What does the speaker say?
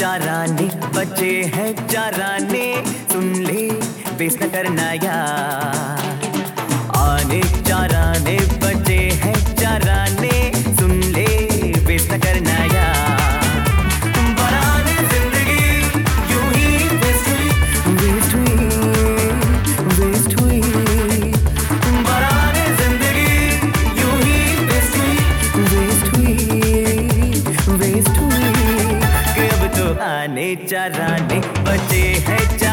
चाराने बचे हैं चाराने, सुन ले वेस्ट न करना यार। आने चाराने बचे हैं चाराने, सुन ले वेस्ट न करना यार। बनाने जिंदगी यूं ही वेस्ट हुई, वेस्ट हुई, वेस्ट हुई। बनाने जिंदगी यूं ही वेस्ट हुई, वेस्ट हुई, वेस्ट हुई। कि अब तो आने चाराने बचे हैं